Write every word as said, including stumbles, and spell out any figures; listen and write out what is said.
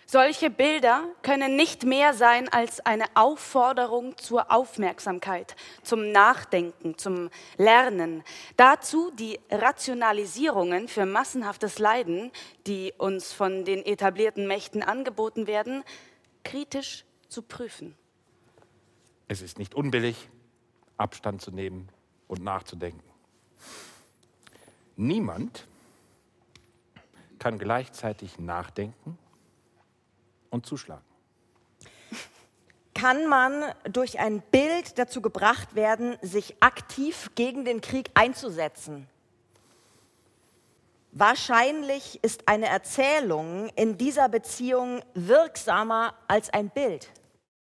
Solche Bilder können nicht mehr sein als eine Aufforderung zur Aufmerksamkeit, zum Nachdenken, zum Lernen. Dazu die Rationalisierungen für massenhaftes Leiden, die uns von den etablierten Mächten angeboten werden, kritisch zu prüfen. Es ist nicht unbillig, Abstand zu nehmen und nachzudenken. Niemand kann gleichzeitig nachdenken und zuschlagen. Kann man durch ein Bild dazu gebracht werden, sich aktiv gegen den Krieg einzusetzen? Wahrscheinlich ist eine Erzählung in dieser Beziehung wirksamer als ein Bild.